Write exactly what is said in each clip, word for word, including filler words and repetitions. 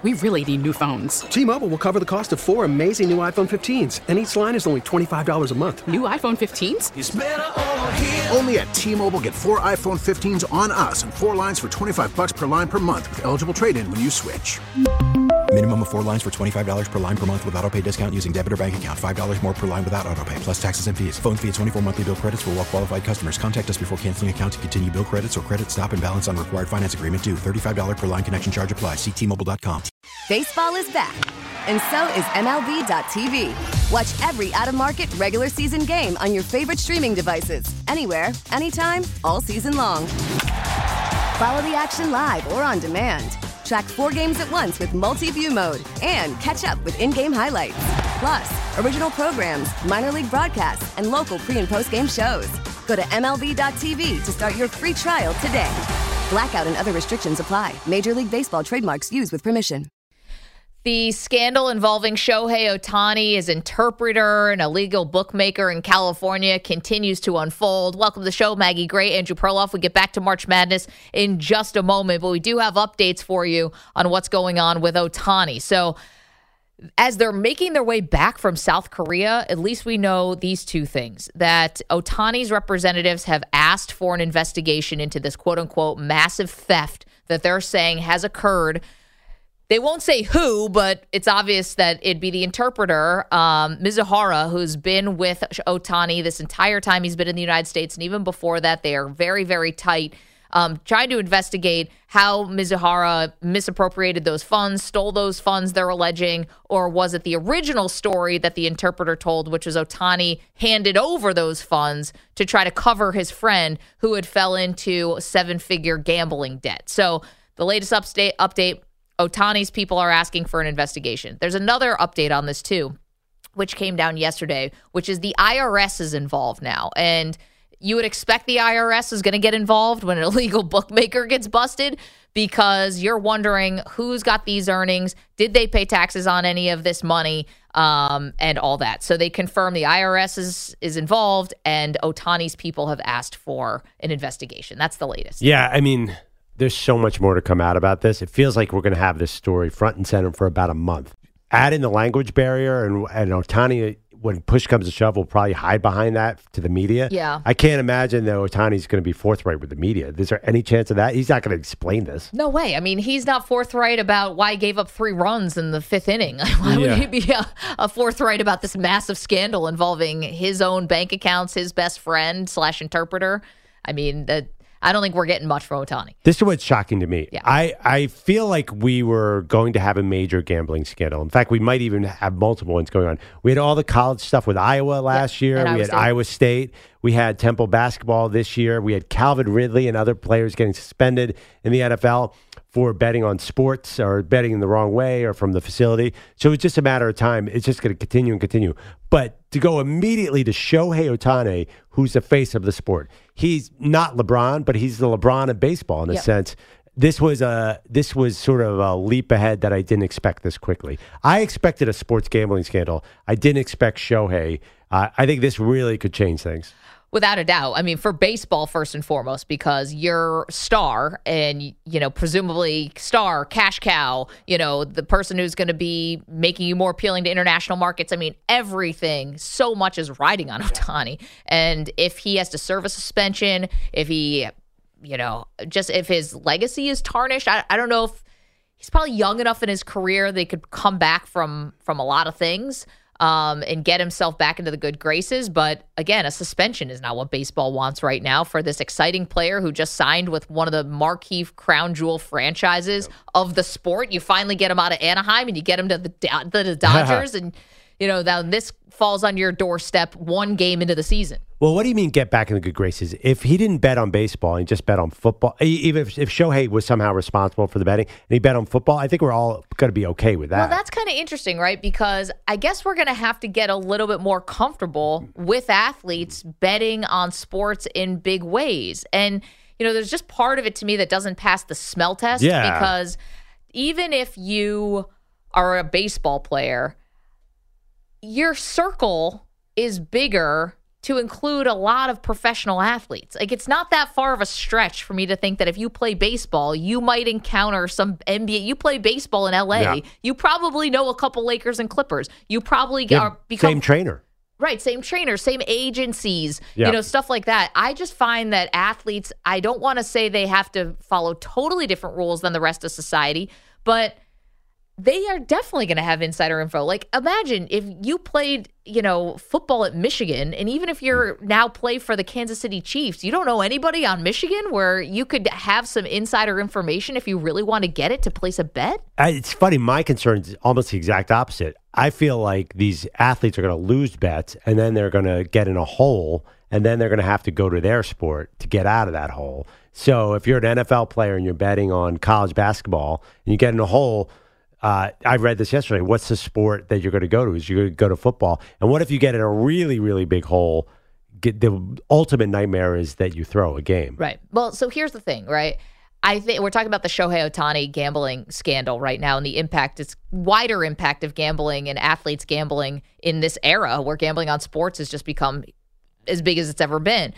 we really need new phones. T-Mobile will cover the cost of four amazing new iPhone fifteens, and each line is only twenty-five dollars a month. New iPhone fifteens? It's better over here. Only at T-Mobile, get four iPhone fifteens on us and four lines for twenty-five dollars per line per month with eligible trade-in when you switch. Minimum of four lines for twenty-five dollars per line per month with autopay discount using debit or bank account. five dollars more per line without autopay, plus taxes and fees. Phone fee at twenty-four monthly bill credits for well qualified customers. Contact us before canceling account to continue bill credits or credit stop and balance on required finance agreement due. thirty-five dollars per line connection charge applies. See T Mobile dot com. Baseball is back, and so is M L B dot T V. Watch every out-of-market regular season game on your favorite streaming devices. Anywhere, anytime, all season long. Follow the action live or on demand. Track four games at once with multi-view mode and catch up with in-game highlights. Plus, original programs, minor league broadcasts, and local pre- and post-game shows. Go to M L B dot T V to start your free trial today. Blackout and other restrictions apply. Major League Baseball trademarks used with permission. The scandal involving Shohei Ohtani, his interpreter, and a legal bookmaker in California continues to unfold. Welcome to the show, Maggie Gray, Andrew Perloff. We get back to March Madness in just a moment, but we do have updates for you on what's going on with Ohtani. So as they're making their way back from South Korea, at least we know these two things, that Ohtani's representatives have asked for an investigation into this quote-unquote massive theft that they're saying has occurred. They won't say who, but it's obvious that it'd be the interpreter, um, Mizuhara, who's been with Ohtani this entire time he's been in the United States. And even before that, they are very, very tight, um, trying to investigate how Mizuhara misappropriated those funds, stole those funds, they're alleging, or was it the original story that the interpreter told, which was Ohtani handed over those funds to try to cover his friend who had fell into seven-figure gambling debt. So the latest update, update Ohtani's people are asking for an investigation. There's another update on this too, which came down yesterday, which is the I R S is involved now. And you would expect the I R S is going to get involved when an illegal bookmaker gets busted, because you're wondering who's got these earnings, did they pay taxes on any of this money, um, and all that. So they confirm the I R S is, is involved, and Ohtani's people have asked for an investigation. That's the latest. Yeah, I mean, there's so much more to come out about this. It feels like we're going to have this story front and center for about a month. Add in the language barrier, and, and Ohtani, when push comes to shove, will probably hide behind that to the media. Yeah. I can't imagine that Ohtani's going to be forthright with the media. Is there any chance of that? He's not going to explain this. No way. I mean, he's not forthright about why he gave up three runs in the fifth inning. Why would Yeah. he be a, a forthright about this massive scandal involving his own bank accounts, his best friend slash interpreter? I mean, that. I don't think we're getting much from Ohtani. This is what's shocking to me. Yeah. I, I feel like we were going to have a major gambling scandal. In fact, we might even have multiple ones going on. We had all the college stuff with Iowa last Yeah, year. and We Iowa had State. Iowa State. We had Temple basketball this year. We had Calvin Ridley and other players getting suspended in the N F L for betting on sports or betting in the wrong way or from the facility. So it's just a matter of time. It's just going to continue and continue. But to go immediately to Shohei Ohtani, who's the face of the sport, he's not LeBron, but he's the LeBron of baseball in a Yep. sense. This was a this was sort of a leap ahead that I didn't expect this quickly. I expected a sports gambling scandal. I didn't expect Shohei. Uh, I think this really could change things. Without a doubt. I mean, for baseball, first and foremost, because you're star and, you know, presumably star, cash cow, you know, the person who's going to be making you more appealing to international markets. I mean, everything, so much is riding on Ohtani. And if he has to serve a suspension, if he, you know, just if his legacy is tarnished, I, I don't know if he's probably young enough in his career they could come back from from a lot of things. Um, and get himself back into the good graces. But again, a suspension is not what baseball wants right now for this exciting player who just signed with one of the marquee crown jewel franchises yep. of the sport. You finally get him out of Anaheim and you get him to the, to the Dodgers. and, you know, now this falls on your doorstep one game into the season. Well, what do you mean get back in the good graces? If he didn't bet on baseball and he just bet on football, even if, if Shohei was somehow responsible for the betting and he bet on football, I think we're all going to be okay with that. Well, that's kind of interesting, right? Because I guess we're going to have to get a little bit more comfortable with athletes betting on sports in big ways. And, you know, there's just part of it to me that doesn't pass the smell test. Yeah. Because even if you are a baseball player, your circle is bigger to include a lot of professional athletes. Like, it's not that far of a stretch for me to think that if you play baseball, you might encounter some N B A. You play baseball in L A, Yeah. you probably know a couple Lakers and Clippers. You probably Yeah, are become same trainer. Right, same trainers, same agencies, Yeah. you know, stuff like that. I just find that athletes, I don't want to say they have to follow totally different rules than the rest of society, but they are definitely going to have insider info. Like, imagine if you played, you know, football at Michigan, and even if you're now play for the Kansas City Chiefs, you don't know anybody on Michigan where you could have some insider information if you really want to get it to place a bet. I, it's funny. My concern is almost the exact opposite. I feel like these athletes are going to lose bets, and then they're going to get in a hole, and then they're going to have to go to their sport to get out of that hole. So if you're an N F L player and you're betting on college basketball and you get in a hole, uh, I read this yesterday. What's the sport that you're going to go to? Is you're going to go to football? And what if you get in a really, really big hole? Get, the ultimate nightmare is that you throw a game. Right. Well, so here's the thing, right? I think we're talking about the Shohei Ohtani gambling scandal right now and the impact, it's wider impact of gambling and athletes gambling in this era where gambling on sports has just become as big as it's ever been.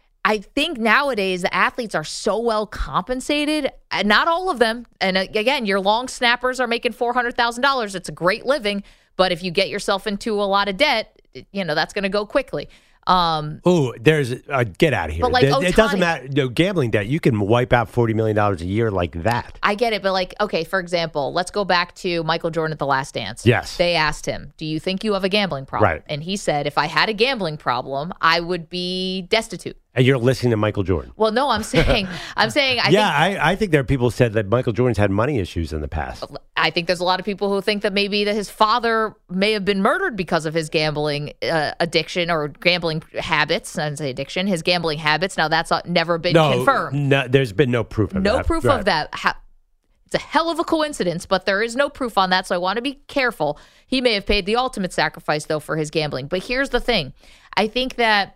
I think nowadays the athletes are so well compensated, and not all of them. And again, your long snappers are making four hundred thousand dollars. It's a great living. But if you get yourself into a lot of debt, you know, that's going to go quickly. Um, Oh, there's a get out of here. But like it, it doesn't Ohtani- matter. No, gambling debt, you can wipe out forty million dollars a year like that. I get it, but like, okay, for example, let's go back to Michael Jordan at The Last Dance. Yes. They asked him, do you think you have a gambling problem? Right. And he said, if I had a gambling problem, I would be destitute. And you're listening to Michael Jordan. Well, no, I'm saying, I'm saying, I yeah, think, I, I think there are people who said that Michael Jordan's had money issues in the past. I think there's a lot of people who think that maybe that his father may have been murdered because of his gambling uh, addiction or gambling habits. I don't say addiction, his gambling habits. Now that's uh, never been No, confirmed. no, there's been no proof of No that. proof Right. of that. Ha- It's a hell of a coincidence, but there is no proof on that, so I want to be careful. He may have paid the ultimate sacrifice, though, for his gambling. But here's the thing. I think that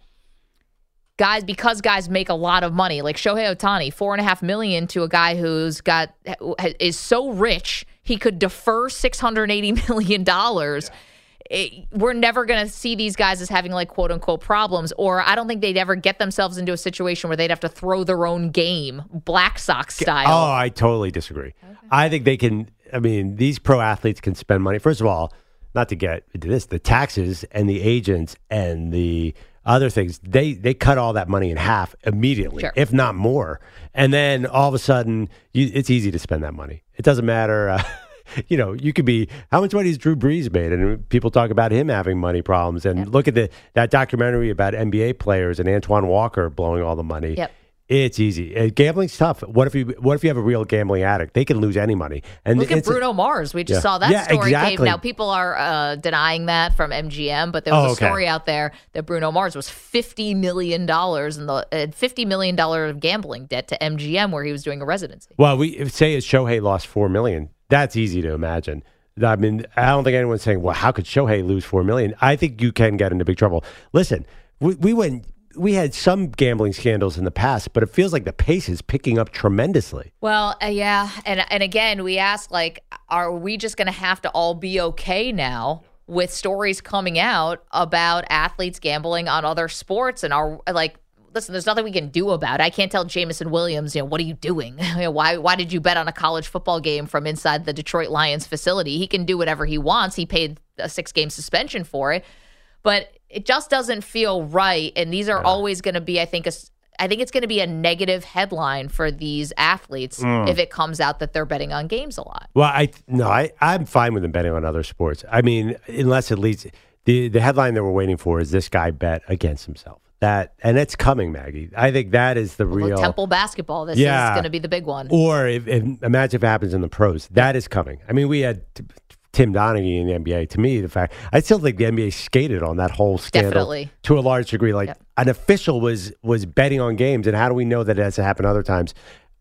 guys, because guys make a lot of money, like Shohei Ohtani, four and a half million to a guy who's got is so rich he could defer six hundred eighty million dollars. Yeah. It, we're never going to see these guys as having like quote unquote problems, or I don't think they'd ever get themselves into a situation where they'd have to throw their own game, Black Sox style. Oh, I totally disagree. Okay. I think they can. I mean, these pro athletes can spend money. First of all, not to get into this, the taxes and the agents and the other things, they they cut all that money in half immediately, sure. if not more. And then all of a sudden, you, it's easy to spend that money. It doesn't matter. Uh, you know, you could be, how much money has Drew Brees made? And people talk about him having money problems. And yep. look at the that documentary about N B A players and Antoine Walker blowing all the money. Yep. It's easy. Uh, gambling's tough. What if you What if you have a real gambling addict? They can lose any money. And look at it's, Bruno Mars. We just yeah. saw that yeah, story. Exactly. Came. Now people are uh, denying that from M G M, but there was oh, a okay. story out there that Bruno Mars was fifty million dollars in the uh, fifty million dollars of gambling debt to M G M where he was doing a residency. Well, we say Shohei lost four million dollars. That's easy to imagine. I mean, I don't think anyone's saying, well, how could Shohei lose four million dollars? I think you can get into big trouble. Listen, we, we went... We had some gambling scandals in the past, but it feels like the pace is picking up tremendously. Well, uh, yeah. And and again, we ask, like, are we just going to have to all be okay now with stories coming out about athletes gambling on other sports? And are, like, listen, there's nothing we can do about it. I can't tell Jameson Williams, you know, what are you doing? You know, why why did you bet on a college football game from inside the Detroit Lions facility? He can do whatever he wants. He paid a six-game suspension for it. But it just doesn't feel right. And these are yeah. always going to be, I think, a, I think it's going to be a negative headline for these athletes mm. if it comes out that they're betting on games a lot. Well, I no, I, I'm fine with them betting on other sports. I mean, unless it leads, the, the headline that we're waiting for is this guy bet against himself. That and it's coming, Maggie. I think that is the well, real Temple basketball. This yeah. is going to be the big one. Or if, if imagine if it happens in the pros. That is coming. I mean, we had T- Tim Donaghy in the N B A. To me, the fact I still think the N B A skated on that whole scandal Definitely. to a large degree. Like yep. an official was was betting on games, and how do we know that it has to happen other times?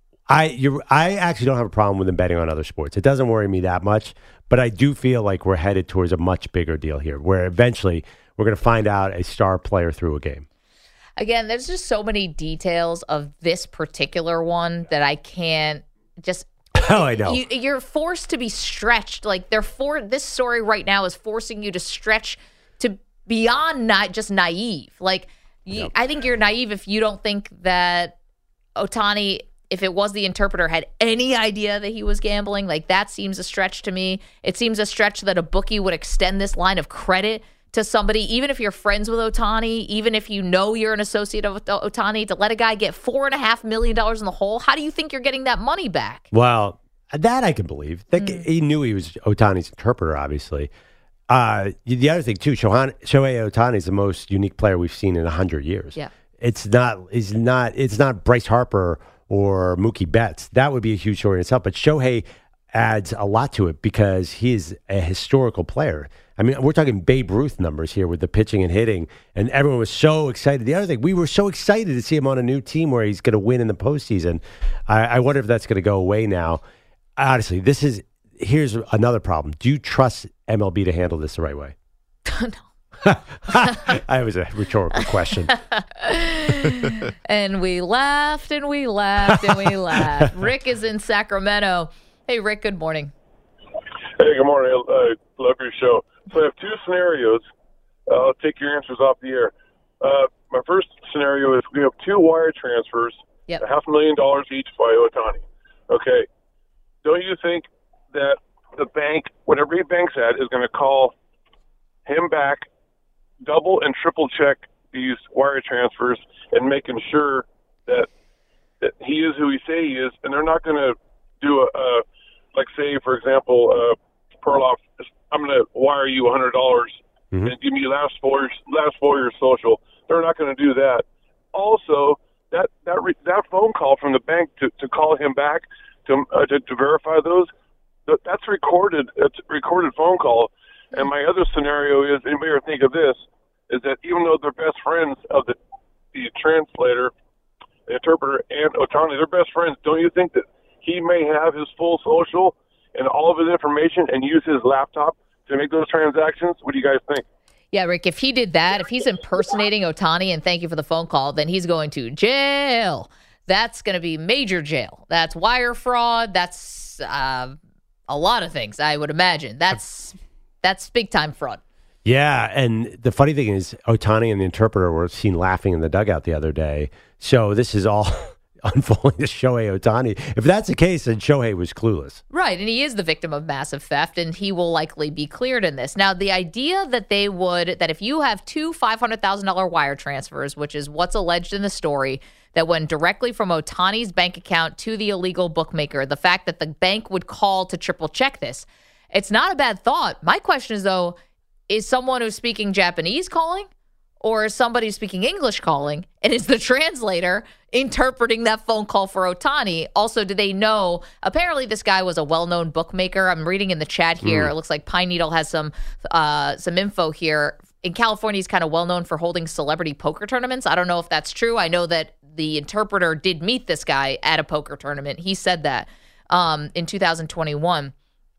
I you're, I actually don't have a problem with them betting on other sports. It doesn't worry me that much, but I do feel like we're headed towards a much bigger deal here, where eventually we're going to find out a star player through a game. Again, there's just so many details of this particular one that I can't just. Oh, I know. You, you're forced to be stretched. Like they're for this story right now is forcing you to stretch to beyond not just naive. Like, you, Yep. I think you're naive if you don't think that Ohtani, if it was the interpreter, had any idea that he was gambling. Like, that seems a stretch to me. It seems a stretch that a bookie would extend this line of credit to somebody, even if you're friends with Ohtani, even if you know you're an associate of Ohtani, to let a guy get four and a half million dollars in the hole. How do you think you're getting that money back? Well, that I can believe. That, Mm. He knew he was Ohtani's interpreter, obviously. Uh, the other thing, too, Shohan, Shohei Ohtani is the most unique player we've seen in one hundred years. Yeah. It's not, it's not, it's not Bryce Harper or Mookie Betts. That would be a huge story in itself. But Shohei adds a lot to it because he is a historical player. I mean, we're talking Babe Ruth numbers here with the pitching and hitting, and everyone was so excited. The other thing, we were so excited to see him on a new team where he's going to win in the postseason. I, I wonder if that's going to go away now. Honestly, this is, here's another problem. Do you trust M L B to handle this the right way? No. That was a rhetorical question. And we laughed and we laughed and we laughed. Rick is in Sacramento. Hey, Rick, good morning. Hey, good morning. I uh, love your show. So I have two scenarios. Uh, I'll take your answers off the air. Uh, my first scenario is we have two wire transfers, Yep. a half a million dollars each by Ohtani. Okay. Don't you think that the bank, whatever he banks at, is going to call him back, double and triple check these wire transfers and making sure that that he is who he say he is, and they're not going to do a, a like say, for example, uh, Perloff, I'm going to wire you one hundred dollars Mhm. and give me last four last four years social. They're not going to do that. Also, that that re, that phone call from the bank to, to call him back to, uh, to to verify those, that, that's recorded. It's a recorded phone call. And my other scenario is, anybody ever think of this, is that even though they're best friends of the the translator, the interpreter, and Ohtani, they're best friends. Don't you think that he may have his full social and all of his information and use his laptop to make those transactions? What do you guys think? Yeah, Rick, if he did that, if he's impersonating Ohtani, and thank you for the phone call, then he's going to jail. That's going to be major jail. That's wire fraud. That's uh, a lot of things, I would imagine. That's that's big time fraud. Yeah, and the funny thing is, Ohtani and the interpreter were seen laughing in the dugout the other day. So this is all unfolding to Shohei Ohtani. If that's the case, then Shohei was clueless. Right, and he is the victim of massive theft, and he will likely be cleared in this. Now, the idea that they would, that if you have two five hundred thousand dollars wire transfers, which is what's alleged in the story, that went directly from Ohtani's bank account to the illegal bookmaker, the fact that the bank would call to triple check this, it's not a bad thought. My question is, though, is someone who's speaking Japanese calling? Or is somebody who's speaking English calling? And is the translator interpreting that phone call for Ohtani? Also, do they know? Apparently, this guy was a well-known bookmaker. I'm reading in the chat here. Mm. It looks like Pine Needle has some uh, some info here. In California, he's kind of well-known for holding celebrity poker tournaments. I don't know if that's true. I know that the interpreter did meet this guy at a poker tournament. He said that um, in two thousand twenty-one.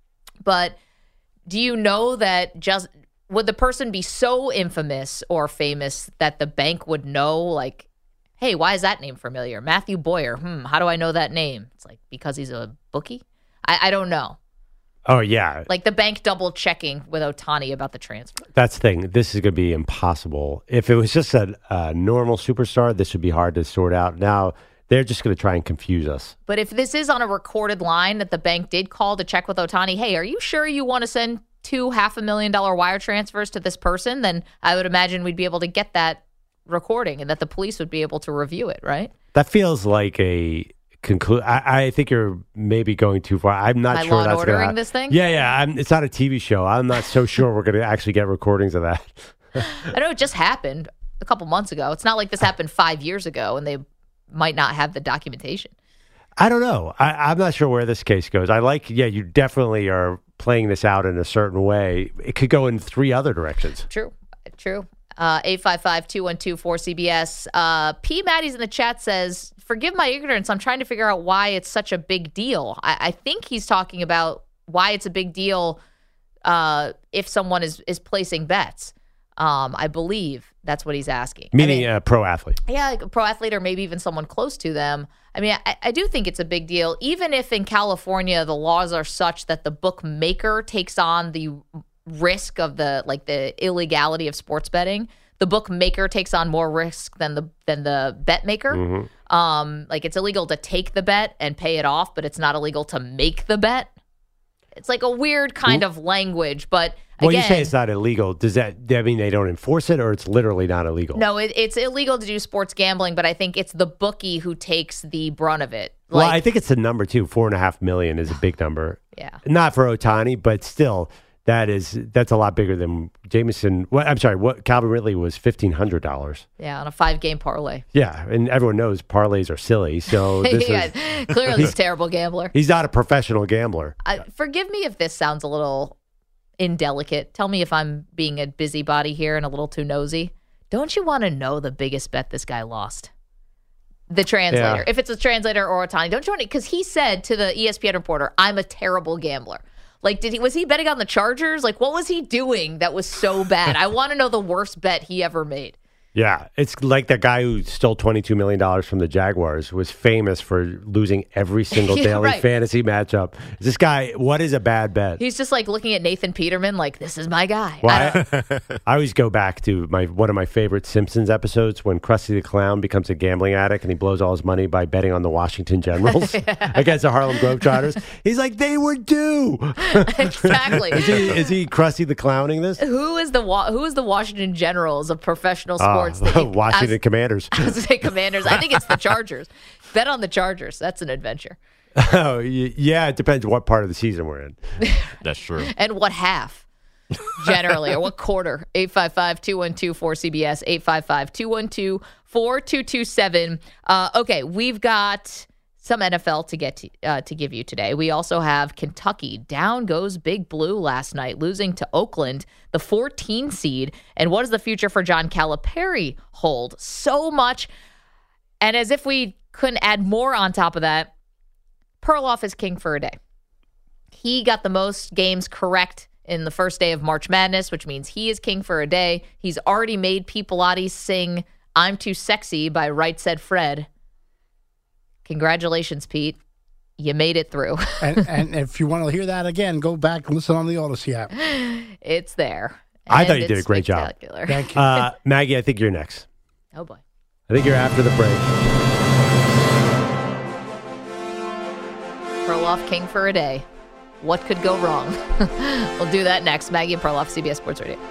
But do you know that just... would the person be so infamous or famous that the bank would know, like, hey, why is that name familiar? Matthew Boyer. Hmm, how do I know that name? It's like, because he's a bookie? I, I don't know. Oh, yeah. Like the bank double checking with Ohtani about the transfer. That's the thing. This is going to be impossible. If it was just a, a normal superstar, this would be hard to sort out. Now, they're just going to try and confuse us. But if this is on a recorded line that the bank did call to check with Ohtani, hey, are you sure you want to send two half a million dollar wire transfers to this person, then I would imagine we'd be able to get that recording and that the police would be able to review it, right? That feels like a conclude. I, I think you're maybe going too far. I'm not Am I sure Law and that's Ordering going to this thing? Yeah, yeah. I'm, it's not a T V show. I'm not so sure we're going to actually get recordings of that. I know it just happened a couple months ago. It's not like this happened five years ago and they might not have the documentation. I don't know. I, I'm not sure where this case goes. I like, yeah, you definitely are playing this out in a certain way. It could go in three other directions. True, true. Uh, eight five five, two one two, four C B S. Uh, P. Maddie's in the chat says, forgive my ignorance. I'm trying to figure out why it's such a big deal. I, I think he's talking about why it's a big deal uh, if someone is, is placing bets. Um, I believe that's what he's asking. Meaning I mean, a pro athlete. Yeah, like a pro athlete or maybe even someone close to them. I mean, I, I do think it's a big deal, even if in California the laws are such that the bookmaker takes on the risk of the like the illegality of sports betting, the bookmaker takes on more risk than the than the bet maker. Mm-hmm. Um, like it's illegal to take the bet and pay it off, but it's not illegal to make the bet. It's like a weird kind of language, but well, again, you say it's not illegal. Does that, that mean they don't enforce it, or it's literally not illegal? No, it, it's illegal to do sports gambling, but I think it's the bookie who takes the brunt of it. Well, Like, I think it's the number too. Four and a half million is a big number. Yeah. Not for Ohtani, but still, that is that's a lot bigger than Jameson. Well, I'm sorry, what Calvin Ridley was fifteen hundred dollars. Yeah, on a five-game parlay. Yeah, and everyone knows parlays are silly. So this yeah, is, clearly he's a terrible gambler. He's not a professional gambler. I, forgive me if this sounds a little indelicate. Tell me if I'm being a busybody here and a little too nosy. Don't you want to know the biggest bet this guy lost? The translator. Yeah. If it's a translator or Ohtani, don't you want to? Because he said to the E S P N reporter, "I'm a terrible gambler." Like, did he was he betting on the Chargers? Like, what was he doing that was so bad? I want to know the worst bet he ever made. Yeah, it's like that guy who stole twenty-two million dollars from the Jaguars was famous for losing every single Yeah, daily right. fantasy matchup. This guy, what is a bad bet? He's just like looking at Nathan Peterman like, this is my guy. Well, I don't- I, I always go back to my one of my favorite Simpsons episodes when Krusty the Clown becomes a gambling addict and he blows all his money by betting on the Washington Generals against the Harlem Globetrotters. He's like, they were due. exactly. Is he, is he Krusty the Clowning this? Who is the Wa- who is the Washington Generals of professional Ah, sports? that you- Washington I was- Commanders. I was gonna say Commanders. I think it's the Chargers. Bet on the Chargers. That's an adventure. Oh, y- yeah, it depends what part of the season we're in. That's true. And what half, generally, or what quarter? eight five five, two one two, four C B S, eight five five, two one two, four two two seven. Uh, okay, we've got some N F L to get to, uh, to give you today. We also have Kentucky. Down goes Big Blue last night, losing to Oakland, the fourteen seed. And what does the future for John Calipari hold? So much. And as if we couldn't add more on top of that, Perloff is king for a day. He got the most games correct in the first day of March Madness, which means he is king for a day. He's already made Pete Pilates sing I'm Too Sexy by Right Said Fred. Congratulations, Pete. You made it through. and, and if you want to hear that again, go back and listen on the Odyssey app. It's there. I And thought you it's did a great job. spectacular. Thank you. Uh, Maggie, I think you're next. Oh, boy. I think you're after the break. Perloff king for a day. What could go wrong? We'll do that next. Maggie and Perloff, C B S Sports Radio.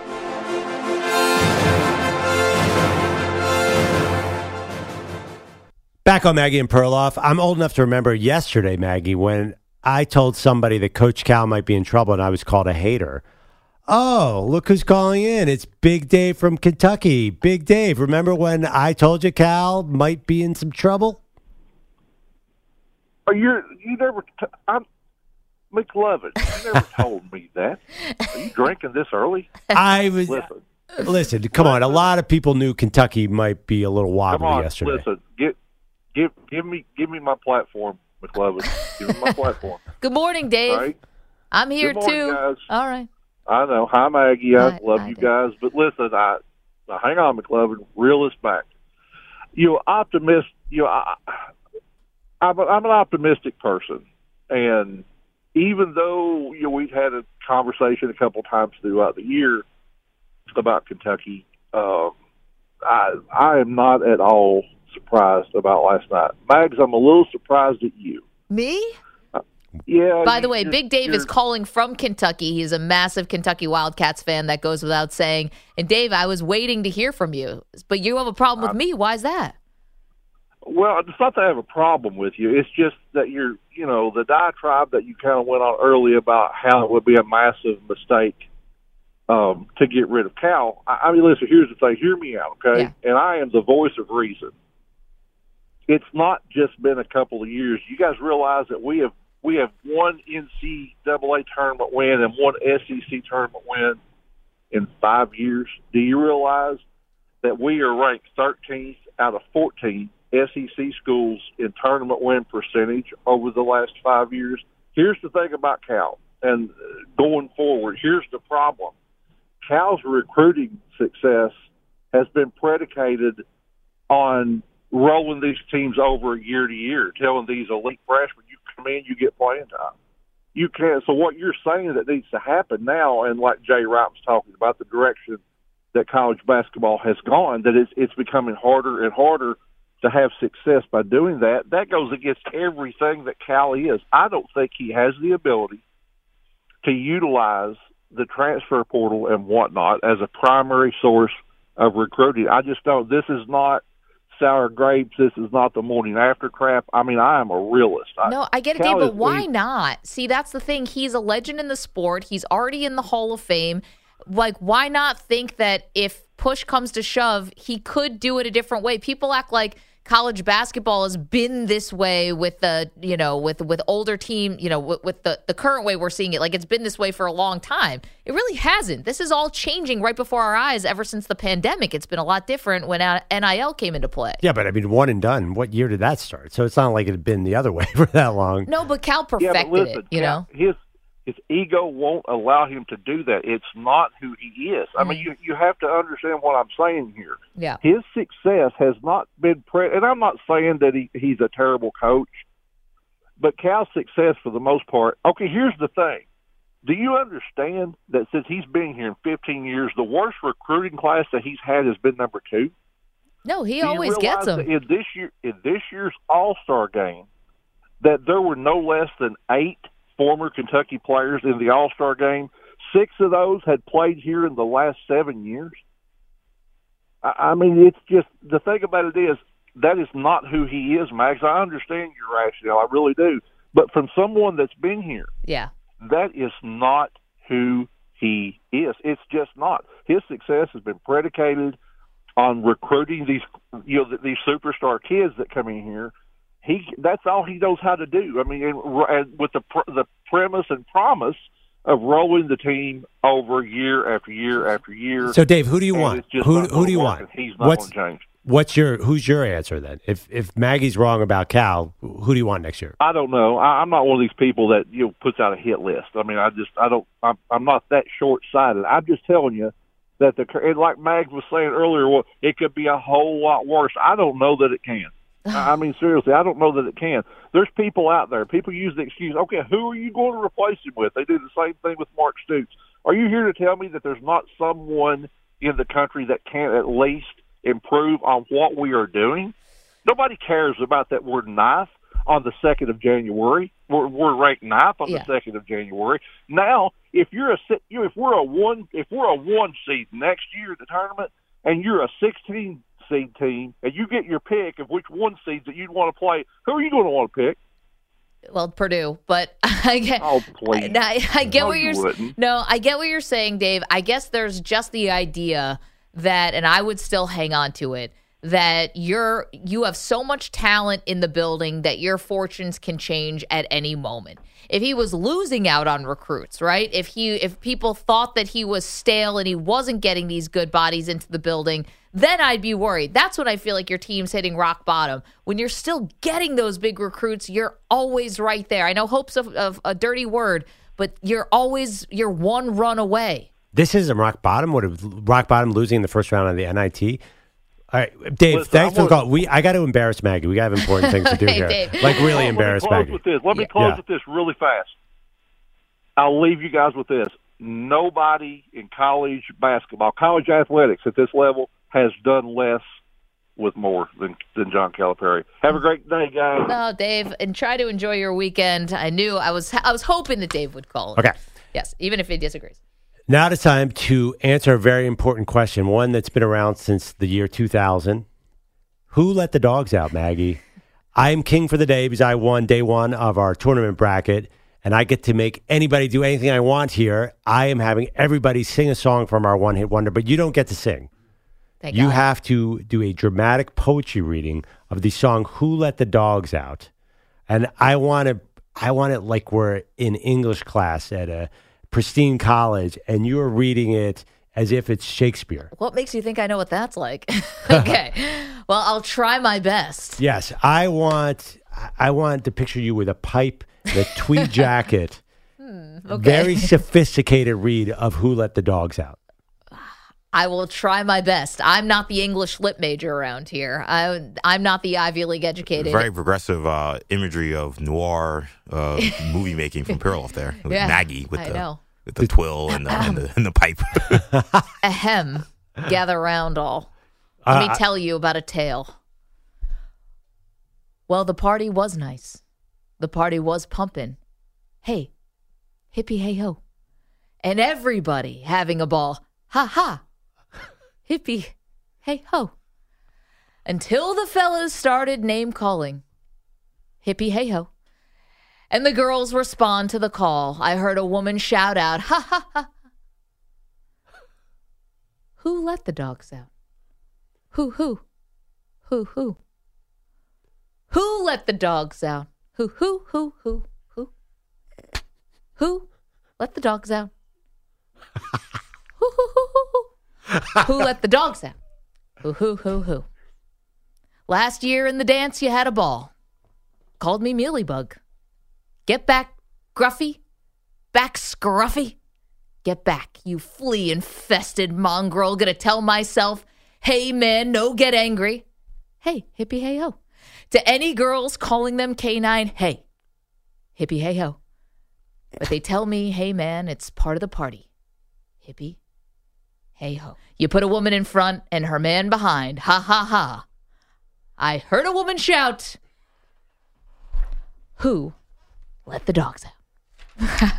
Back on Maggie and Perloff. I'm old enough to remember yesterday, Maggie, when I told somebody that Coach Cal might be in trouble and I was called a hater. Oh, look who's calling in. It's Big Dave from Kentucky. Big Dave, remember when I told you Cal might be in some trouble? Oh, you you never. T- I'm McLovin. You never told me that. Are you drinking this early? I was. Listen, Listen, come on. A lot of people knew Kentucky might be a little come wobbly on. yesterday. Listen, give give give me give me my platform, McLovin. Give me my platform. Good morning, Dave. All right. I'm here, Good morning, too. guys. All right. I know. Hi, Maggie. I Hi- love hi, you Dave. guys. But listen, I now hang on, McLovin. Reel this back. You're optimist. You, I, I'm, a, I'm an optimistic person, and even though you know we've had a conversation a couple times throughout the year about Kentucky, uh, I I am not at all surprised about last night. Mags, I'm a little surprised at you. Me? Yeah. By you the way, just- Big Dave is you're- calling from Kentucky. He's a massive Kentucky Wildcats fan. That goes without saying. And Dave, I was waiting to hear from you, but you have a problem with me. Why is that? Well, it's not that I have a problem with you. It's just that you're, you know, the diatribe that you kind of went on early about how it would be a massive mistake um, to get rid of Cal. I, I mean, listen, here's the thing. Hear me out, okay? Yeah. And I am the voice of reason. It's not just been a couple of years. You guys realize that we have we have one N C double A tournament win and one S E C tournament win in five years. Do you realize that we are ranked thirteenth out of fourteen S E C schools in tournament win percentage over the last five years? Here's the thing about Cal, and going forward, here's the problem. Cal's recruiting success has been predicated on rolling these teams over year to year, telling these elite freshmen, you come in, you get playing time. you can't. So what you're saying that needs to happen now, and like Jay Wright was talking about, the direction that college basketball has gone, that it's, it's becoming harder and harder to have success by doing that. That goes against everything that Cal is. I don't think he has the ability to utilize the transfer portal and whatnot as a primary source of recruiting. I just don't. This is not sour grapes. This is not the morning after crap. I mean, I am a realist. No, I get it, Dave, but why not? See, that's the thing. He's a legend in the sport. He's already in the Hall of Fame. Like, why not think that if push comes to shove, he could do it a different way? People act like college basketball has been this way with the, you know, with with older team, you know, with, with the, the current way we're seeing it. Like, it's been this way for a long time. It really hasn't. This is all changing right before our eyes ever since the pandemic. It's been a lot different when N I L came into play. Yeah, but I mean, one and done. What year did that start? So it's not like it had been the other way for that long. No, but Cal perfected yeah, but listen, it, you Cal, know? His, his ego won't allow him to do that. It's not who he is. I mean, you you have to understand what I'm saying here. Yeah. His success has not been pre- – and I'm not saying that he, he's a terrible coach, but Cal's success for the most part – okay, here's the thing. Do you understand that since he's been here in fifteen years, the worst recruiting class that he's had has been number two? No, he Do always gets them. In this year, in this year's All-Star game, that there were no less than eight former Kentucky players in the All-Star game. Six of those had played here in the last seven years. I, I mean, it's just the thing about it is that is not who he is, Max. I understand your rationale, I really do. But from someone that's been here, yeah, that is not who he is. It's just not. His success has been predicated on recruiting these, you know, these superstar kids that come in here. He that's all he knows how to do. I mean, and, and with the the premise and promise of rolling the team over year after year after year. So, Dave, who do you want? Who who do you want? He's not What's going to change. What's your who's your answer then? If if Maggie's wrong about Cal, who do you want next year? I don't know. I, I'm not one of these people that you know puts out a hit list. I mean, I just I don't. I'm, I'm not that short sighted. I'm just telling you that the and like Mags was saying earlier, well, it could be a whole lot worse. I don't know that it can. I mean, seriously, I don't know that it can. There's people out there. People use the excuse, okay, who are you going to replace him with? They do the same thing with Mark Stoops. Are you here to tell me that there's not someone in the country that can at least improve on what we are doing? Nobody cares about that word ninth on the second of January. We're, we're ranked ninth on Yeah. the second of January. Now, if you're a you know, if we're a one if we're a one seed next year at the tournament, and you're a sixteen seed team, and you get your pick of which one seeds that you'd want to play, who are you going to want to pick? Well, Purdue, but I get, oh, please. I, I get No, what you you're wouldn't. no, I get what you're saying, Dave. I guess there's just the idea that, and I would still hang on to it, that you're you have so much talent in the building that your fortunes can change at any moment. If he was losing out on recruits, right? If he if people thought that he was stale and he wasn't getting these good bodies into the building, then I'd be worried. That's when I feel like your team's hitting rock bottom. When you're still getting those big recruits, you're always right there. I know hope's of, of a dirty word, but you're always you're one run away. This isn't rock bottom. Would have rock bottom losing in the first round of the N I T? All right, Dave. Listen, thanks I for the want- call. We I got to embarrass Maggie. We got to have important things to do Hey, here. Dave. Like really Oh, embarrass let me close Maggie. with this. Let me Yeah. close Yeah. with this really fast. I'll leave you guys with this. Nobody in college basketball, college athletics at this level has done less with more than, than John Calipari. Have a great day, guys. No, Dave, and try to enjoy your weekend. I knew I was I was hoping that Dave would call. Okay. Yes, even if he disagrees. Now it's time to answer a very important question, one that's been around since the year two thousand. Who let the dogs out, Maggie? I am king for the day because I won day one of our tournament bracket, and I get to make anybody do anything I want here. I am having everybody sing a song from our one-hit wonder, but you don't get to sing. Thank You God. have to do a dramatic poetry reading of the song "Who Let the Dogs Out," and I want to, I want it like we're in English class at a pristine college, and you're reading it as if it's Shakespeare. What makes you think I know what that's like? Okay. Well, I'll try my best. Yes, I want, I want to picture you with a pipe, the tweed jacket, Okay. very sophisticated read of "Who Let the Dogs Out." I will try my best. I'm not the English lit major around here. I, I'm not the Ivy League educated. Very progressive uh, imagery of noir uh, movie making from Perloff there. With Yeah, Maggie with I the know. with the twill and the, and the, and the pipe. Ahem. Gather round all. Let me Uh, tell you about a tale. Well, the party was nice. The party was pumping. Hey, hippie hey ho. And everybody having a ball. Ha ha. Hippie hey ho. Until the fellas started name calling. Hippie hey ho. And the girls respond to the call. I heard a woman shout out, ha ha ha. Who let the dogs out? Who, who? Who, who? Who let the dogs out? Who, who, who, who, who? Who let the dogs out? Who, who, who, who, who? Who let the dogs out? Who, who, who, who? Last year in the dance, you had a ball. Called me Mealybug. Get back, Gruffy. Back, Scruffy. Get back, you flea-infested mongrel. Gonna tell myself, hey, man, no get angry. Hey, hippie hey-ho. To any girls calling them canine, hey, hippie hey-ho. But they tell me, hey, man, it's part of the party. Hippie hey-ho. You put a woman in front and her man behind. Ha, ha, ha. I heard a woman shout, who let the dogs out?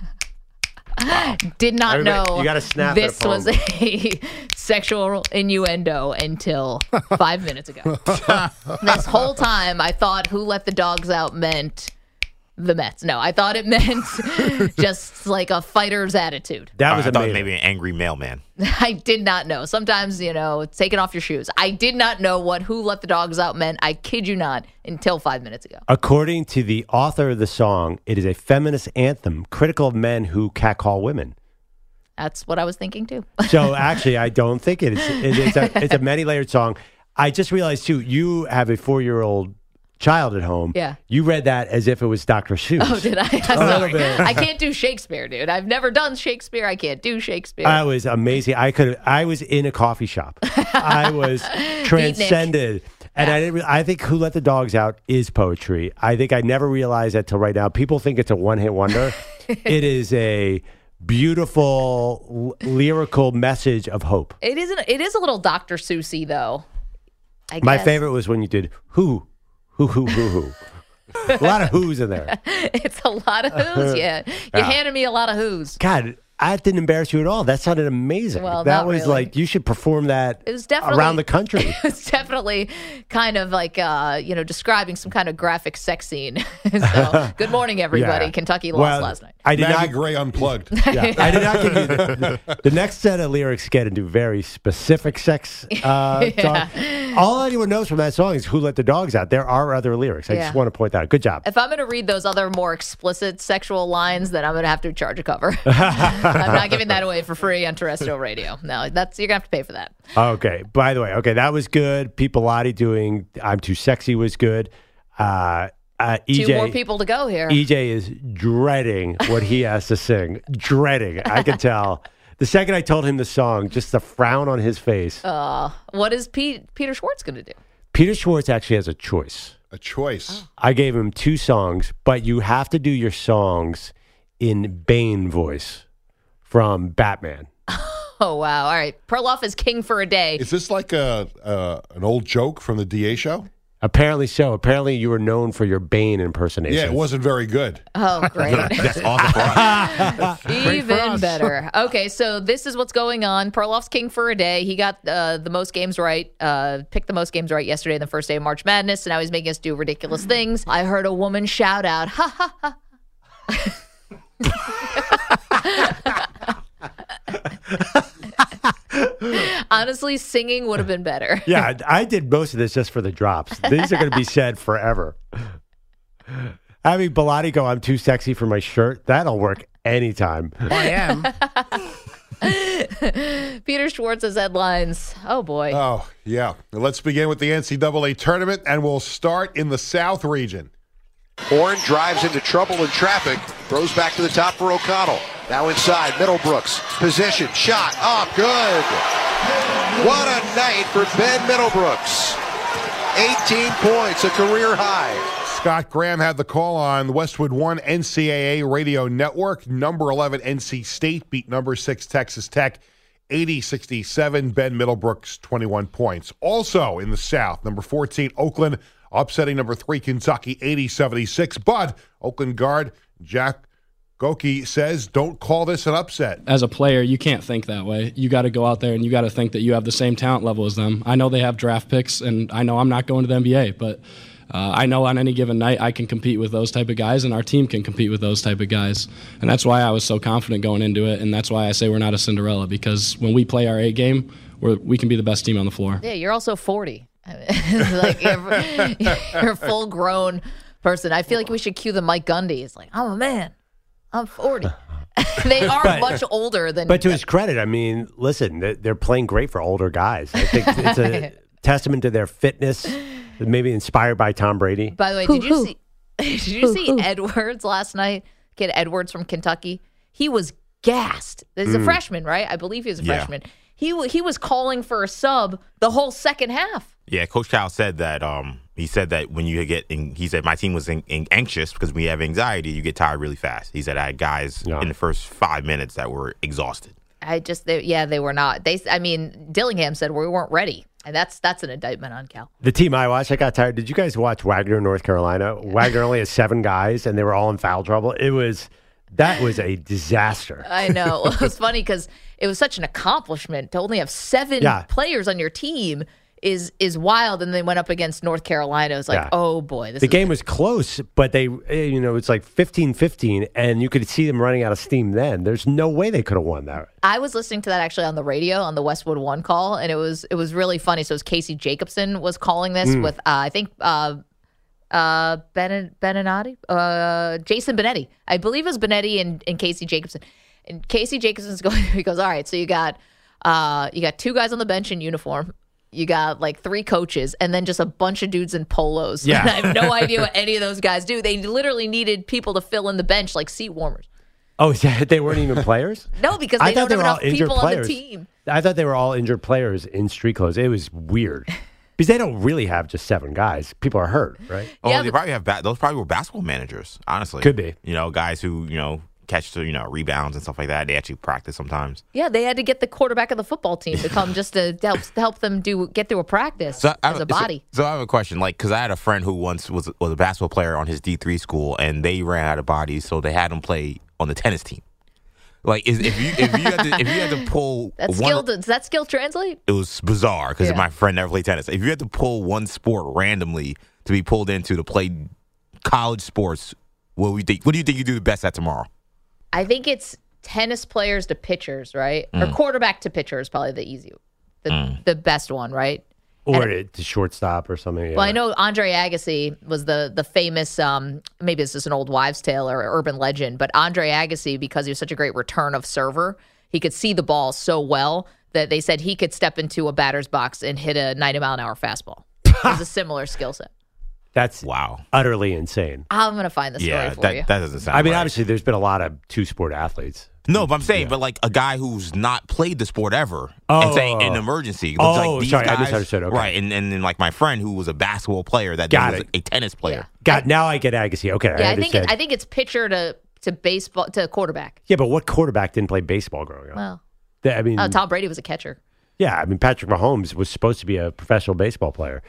Did not Everybody- know you gotta snap that this was phone. a sexual innuendo until five minutes ago. This whole time, I thought who let the dogs out meant the Mets. No, I thought it meant just like a fighter's attitude. That was I thought amazing. maybe an angry mailman. I did not know. Sometimes, you know, taking off your shoes. I did not know what who let the dogs out meant. I kid you not, until five minutes ago. According to the author of the song, it is a feminist anthem critical of men who catcall women. That's what I was thinking too. So actually, I don't think it is. It, it's, a, it's a many-layered song. I just realized, too, you have a four-year-old child at home. Yeah. You read that as if it was Doctor Seuss. Oh, did I? I'm little sorry. bit. I can't do Shakespeare, dude. I've never done Shakespeare. I can't do Shakespeare. I was amazing. I could. I was in a coffee shop. I was transcended, and I didn't. Re- I think "Who Let the Dogs Out" is poetry. I think I never realized that till right now. People think it's a one-hit wonder. It is a beautiful l- lyrical message of hope. It isn't. It is a little Doctor Seussy, though. I My guess. favorite was when you did "Who, who, who, who, who." A lot of who's in there. It's a lot of who's. Yeah, you Yeah. handed me a lot of who's. God, I didn't embarrass you at all. That sounded amazing. Well, that not was really. like you should perform that It was definitely around the country. It's definitely kind of like uh, you know, describing some kind of graphic sex scene. So, good morning, everybody. Yeah. Kentucky lost Well, last night. I did Maggie not. Gray unplugged. Yeah, I did not give you the, the, the next set of lyrics get into very specific sex uh, Yeah. song. All anyone knows from that song is "Who Let the Dogs Out." There are other lyrics. I Yeah. just want to point that out. Good job. If I'm going to read those other more explicit sexual lines, then I'm going to have to charge a cover. I'm not giving that away for free on terrestrial radio. No, that's you're going to have to pay for that. Okay. By the way, okay, that was good. Pete Bellotti doing "I'm Too Sexy" was good. Uh, uh, E J, Two more people to go here. E J is dreading what he has to sing. Dreading. I can tell. The second I told him the song, just the frown on his face. Uh, what is Pete, Peter Schwartz going to do? Peter Schwartz actually has a choice. A choice. I gave him two songs, but you have to do your songs in Bane voice from Batman. Oh, wow. All right. Perloff is king for a day. Is this like a uh, an old joke from the D A show? Apparently so. Apparently you were known for your Bane impersonation. Yeah, it wasn't very good. Oh, great. That's awesome for us. Even better. Okay, so this is what's going on. Perloff's king for a day. He got uh, the most games right, uh, picked the most games right yesterday, the first day of March Madness, and now he's making us do ridiculous things. I heard a woman shout out, ha, ha, ha. Honestly, singing would have been better. Yeah, I did most of this just for the drops. These are going to be said forever. Having Bellotti go, "I'm too sexy for my shirt," that'll work anytime. I am. Peter Schwartz's headlines. Oh, boy. Oh, yeah. Let's begin with the N C double A tournament, and we'll start in the South region. Horn drives into trouble in traffic, throws back to the top for O'Connell. Now inside, Middlebrooks, position, shot, up, good. What a night for Ben Middlebrooks. eighteen points, a career high. Scott Graham had the call on the Westwood One N C double A radio network. Number eleven N C State beat number six Texas Tech eighty sixty-seven. Ben Middlebrooks, twenty-one points. Also in the South, number fourteen Oakland upsetting number three Kentucky eighty seventy-six. But Oakland guard Jack Goki says, don't call this an upset. As a player, you can't think that way. You got to go out there and you got to think that you have the same talent level as them. I know they have draft picks, and I know I'm not going to the N B A, but uh, I know on any given night I can compete with those type of guys, and our team can compete with those type of guys. And that's why I was so confident going into it, and that's why I say we're not a Cinderella, because when we play our A game, we're, we can be the best team on the floor. Yeah, you're also forty. Like you're, you're a full-grown person. I feel like we should cue the Mike Gundy. It's like, I'm a man. I'm forty. They are But- much older than. But to his credit, I mean, listen, they- they're playing great for older guys. I think it's a testament to their fitness, maybe inspired by Tom Brady. By the way, did you see? Did you see Edwards last night? Kid Edwards from Kentucky. He was gassed. He's a Mm. freshman, right? I believe he was a Yeah. freshman. He w- he was calling for a sub the whole second half. Yeah, Coach Cal said that. Um, he said that when you get, in, he said my team was in, in anxious because we have anxiety. You get tired really fast. He said I had guys in the first five minutes that were exhausted. I just, they, yeah, they were not. They, I mean, Dillingham said we weren't ready, and that's that's an indictment on Cal. The team I watched, I got tired. Did you guys watch Wagner, North Carolina? Wagner only has seven guys, and they were all in foul trouble. It was, that was a disaster. I know. It was funny because it was such an accomplishment to only have seven Yeah. players on your team is is wild. And they went up against North Carolina. It was like, Yeah. oh boy, this The is game was close, but they, eh, you know, it's like fifteen fifteen, and you could see them running out of steam then. There's no way they could have won that. I was listening to that actually on the radio on the Westwood One call, and it was it was really funny. So it was Casey Jacobson was calling this Mm. with uh, I think uh, uh, Ben Beninati, uh, Jason Benetti. I believe it was Benetti and, and Casey Jacobson. And Casey Jacobson's going. He goes, all right. So you got uh, you got two guys on the bench in uniform. You got like three coaches, and then just a bunch of dudes in polos. Yeah. And I have no idea what any of those guys do. They literally needed people to fill in the bench like seat warmers. Oh, yeah, they weren't even players? No, because I they thought don't they have were all enough injured people on the players. team. I thought they were all injured players in street clothes. It was weird. Because they don't really have just seven guys. People are hurt, right? Oh, they probably have ba- those probably were basketball managers. Honestly, Could be. You know, guys who you know catch the you know rebounds and stuff like that. They actually practice sometimes. Yeah, they had to get the quarterback of the football team to come just to help to help them do get through a practice So I- as a body. So, so I have a question, like, because I had a friend who once was was a basketball player on his D three school, and they ran out of bodies, so they had him play on the tennis team. Like, is, if you if you had to, if you had to pull That one, skill does that skill translate? it was bizarre because Yeah. my friend never played tennis. If you had to pull one sport randomly to be pulled into to play college sports, what we think? What do you think you do the best at tomorrow? I think it's tennis players to pitchers, right? Or Mm. quarterback to pitcher is probably the easy, the Mm. the best one, right? Or to, to shortstop or something. Yeah. Well, I know Andre Agassi was the the famous, um, maybe this is an old wives' tale or urban legend, but Andre Agassi, because he was such a great return of server, he could see the ball so well that they said he could step into a batter's box and hit a ninety mile an hour fastball. It was a similar skill set. That's wow, utterly insane. I'm going to find the story Yeah, for that, you. that doesn't sound I mean, right. obviously, there's been a lot of two sport athletes. No, but I'm saying, but like a guy who's not played the sport ever, Oh. and saying an emergency. Oh, like these sorry, I guys, misunderstood. Okay. Right, and, and then like my friend who was a basketball player that Got then was it. a tennis player. God, now I get Agassi. Okay, yeah, I I think understand. it, I think it's pitcher to to baseball to quarterback. yeah, but what quarterback didn't play baseball growing up? Well, Th- I mean, oh, Tom Brady was a catcher. yeah, I mean, Patrick Mahomes was supposed to be a professional baseball player.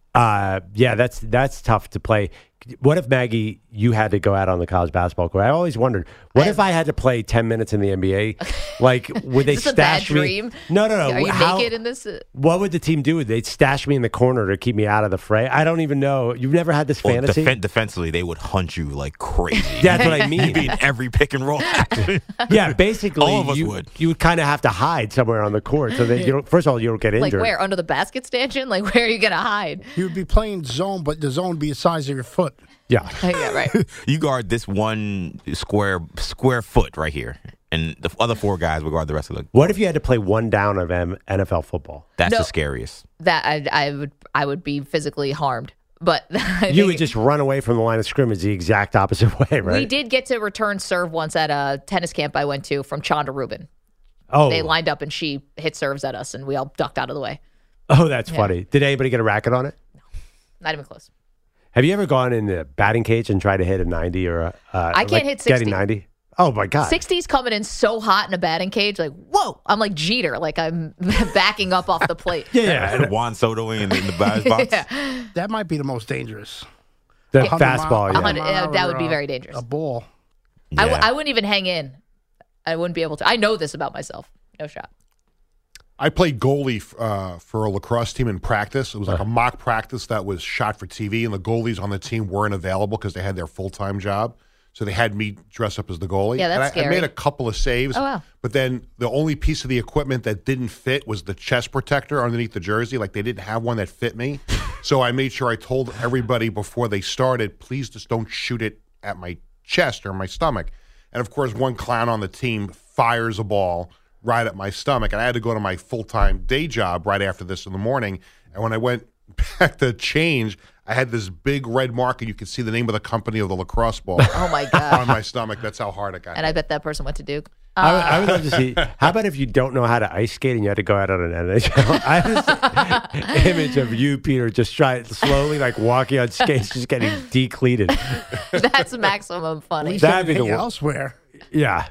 Uh, yeah, that's that's tough to play. What if, Maggie, you had to go out on the college basketball court? I always wondered, what if I had to play ten minutes in the N B A? Like, would they Is this a bad stash me? dream? No, no, no. Are you How- naked in this? What would the team do? They'd stash me in the corner to keep me out of the fray? I don't even know. You've never had this Well, fantasy? defen- defensively, they would hunt you like crazy. That's what I mean. You'd be in every pick and roll action. Yeah, basically, All of us you would. you would kind of have to hide somewhere on the court. So that you don't, first of all, you don't get Like injured. where? Under the basket stanchion? Like where are you going to hide? You would be playing zone, but the zone would be the size of your foot. Yeah. yeah, right. You guard this one square square foot right here, and the other four guys would guard the rest of the. What if you had to play one down of M- N F L football? That's No. the scariest. That I, I would I would be physically harmed. But I You think would just run away from the line of scrimmage the exact opposite way, right? we did get to return serve once at a tennis camp I went to from Chanda Rubin. Oh. They lined up and she hit serves at us and we all ducked out of the way. Oh, that's Yeah. funny. Did anybody get a racket on it? Not even close. Have you ever gone in the batting cage and tried to hit a ninety or a, uh, I can't like hit sixty. getting ninety? Oh my God. sixty's coming in so hot in a batting cage. Like, whoa. I'm like Jeter. Like I'm backing up off the plate. Yeah, yeah. Juan Sotoing in the, in the batter's box. Yeah. That might be the most dangerous. The one hundred fastball, mile- yeah. one hundred uh, that would be or, very uh, dangerous. A ball. I, w- Yeah. I wouldn't even hang in. I wouldn't be able to. I know this about myself. No shot. I played goalie uh, for a lacrosse team in practice. It was like a mock practice that was shot for T V, and the goalies on the team weren't available because they had their full-time job. So they had me dress up as the goalie. Yeah, that's and I, scary. I made a couple of saves. Oh, wow. But then the only piece of the equipment that didn't fit was the chest protector underneath the jersey. Like they didn't have one that fit me. So I made sure I told everybody before they started, please just don't shoot it at my chest or my stomach. And, of course, one clown on the team fires a ball right at my stomach. And I had to go to my full-time day job right after this in the morning. And when I went back to change, I had this big red mark, and you could see the name of the company of the lacrosse ball Oh, my God. on my stomach. That's how hard it got. And I bet that person went to Duke. I would, I would love to see. How about if you don't know how to ice skate and you had to go out on an N H L? I have this image of you, Peter, just try slowly, like walking on skates, just getting decleated. That's maximum funny. That'd be the Hey, one. elsewhere. Yeah.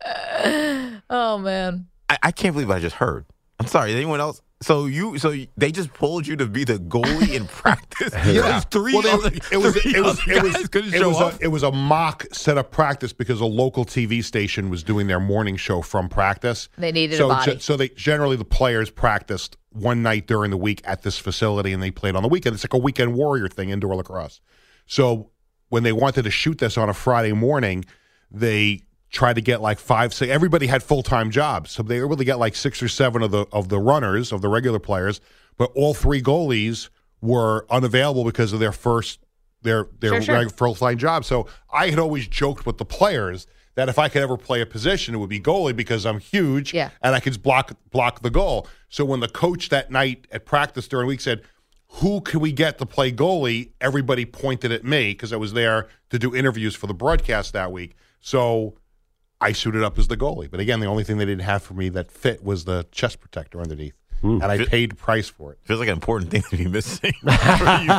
Oh, man. I, I can't believe what I just heard. I'm sorry. Anyone else? So you, so they just pulled you to be the goalie in practice. Yeah. three Well, other, it, it was three it was other it was guys couldn't it show was, up. a, it was a mock setup practice because a local T V station was doing their morning show from practice. They needed so a body. ge- so they generally the players practiced one night during the week at this facility and they played on the weekend. It's like a weekend warrior thing, indoor lacrosse. So when they wanted to shoot this on a Friday morning, they tried to get like five, six. Everybody had full time jobs, so they were able to get like six or seven of the of the runners of the regular players. But all three goalies were unavailable because of their first their their Sure, sure. full time job. So I had always joked with the players that if I could ever play a position, it would be goalie because I'm huge Yeah. and I could block block the goal. So when the coach that night at practice during the week said, who can we get to play goalie? Everybody pointed at me because I was there to do interviews for the broadcast that week. So I suited up as the goalie. But again, the only thing they didn't have for me that fit was the chest protector underneath. And I paid the price for it. Feels like an important thing to be missing. We don't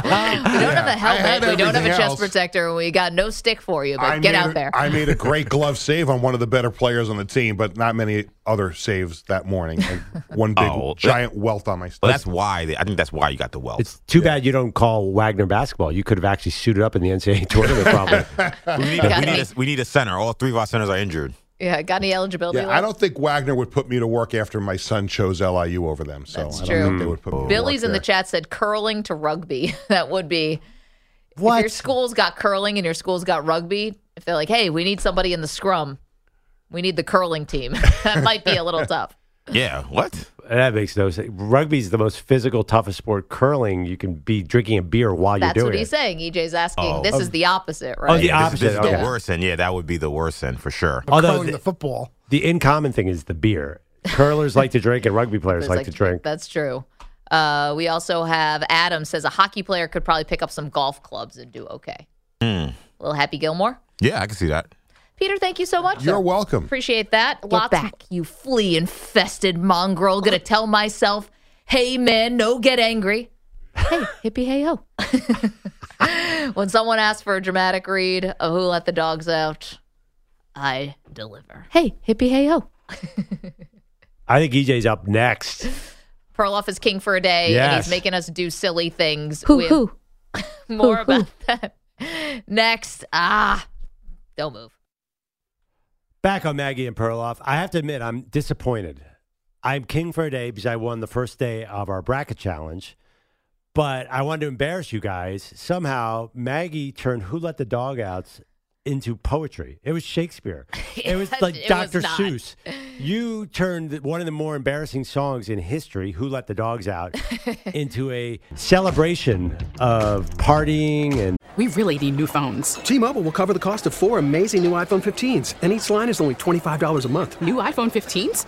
have a I had helmet. We don't have a everything chest else. protector. And we got no stick for you, but I get made out a- there. I made a great glove save on one of the better players on the team, but not many other saves that morning. And one big Oh, giant welt on my Well, stomach. that's why. They, I think that's why you got the welt. It's too bad you don't call Wagner basketball. You could have actually suited up in the N C double A tournament, probably. we, need, Got we, me. need a, we need a center. All three of our centers are injured. Yeah, got any eligibility Yeah, left? I don't think Wagner would put me to work after my son chose L I U over them. So That's I don't true. think they would put me to Billy's work in the there. chat said curling to rugby. That would be What? if your school's got curling and your school's got rugby. If they're like, hey, we need somebody in the scrum, we need the curling team. That might be a little tough. Yeah. What? That makes no sense. Rugby's the most physical, toughest sport. Curling, you can be drinking a beer while That's you're doing what he's it. saying. E J's asking. Oh. This is the opposite, right? Oh, the This, opposite. this is the okay. worst end. Yeah, that would be the worst end for sure. But Although curling the- the football. The in common thing is the beer. Curlers like to drink and rugby players It's like, to drink. That's true. Uh, we also have Adam says a hockey player could probably pick up some golf clubs and do okay. Mm. Little Happy Gilmore. Yeah, I can see that. Peter, thank you so much. You're sir. welcome. Appreciate that. Get Lots back, you flea-infested mongrel. Gonna tell myself, hey, man, no get angry. Hey, hippie, hey, ho. When someone asks for a dramatic read of Who Let the Dogs Out, I deliver. Hey, hippie, hey, ho. I think E J's up next. Perloff is king for a day, and Yes. he's making us do silly things. Who, We have who? More Who, about that next. Ah, don't move. Back on Maggie and Perloff. I have to admit, I'm disappointed. I'm king for a day because I won the first day of our bracket challenge. But I wanted to embarrass you guys. Somehow, Maggie turned Who Let the Dog Out into poetry. It was Shakespeare. It was like It was Doctor not. Seuss. You turned one of the more embarrassing songs in history, Who Let the Dogs Out, into a celebration of partying and We really need new phones. T-Mobile will cover the cost of four amazing new iPhone fifteens, and each line is only twenty-five dollars a month. New iPhone fifteens?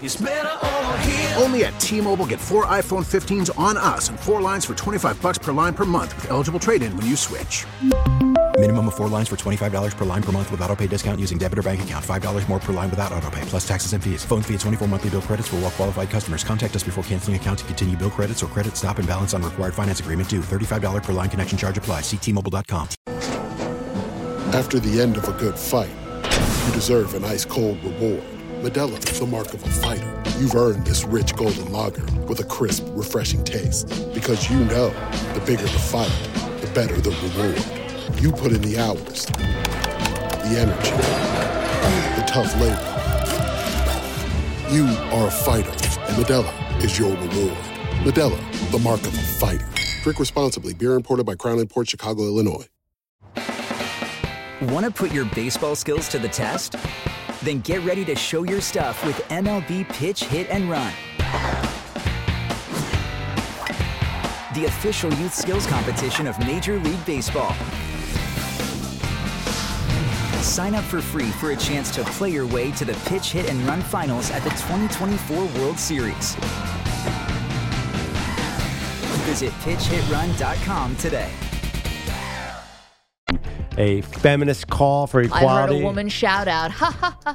Only at T-Mobile, get four iPhone fifteens on us and four lines for twenty-five bucks per line per month with eligible trade-in when you switch. Minimum of four lines for twenty-five dollars per line per month with autopay discount using debit or bank account. five dollars more per line without autopay, plus taxes and fees. Phone fee at twenty-four monthly bill credits for well-qualified customers. Contact us before canceling account to continue bill credits or credit stop and balance on required finance agreement due. thirty-five dollars per line connection charge applies. See T Mobile dot com. After the end of a good fight, you deserve an ice-cold reward. Modelo is the mark of a fighter. You've earned this rich golden lager with a crisp, refreshing taste. Because you know, the bigger the fight, the better the reward. You put in the hours, the energy, the tough labor. You are a fighter, and Modelo is your reward. Modelo, the mark of a fighter. Drink responsibly. Beer imported by Crown Imports, Chicago, Illinois. Want to put your baseball skills to the test? Then get ready to show your stuff with M L B Pitch, Hit, and Run. The official youth skills competition of Major League Baseball. Sign up for free for a chance to play your way to the Pitch, Hit, and Run finals at the twenty twenty-four World Series. Visit pitch hit run dot com today. A feminist call for equality. I heard a woman shout out, ha ha ha.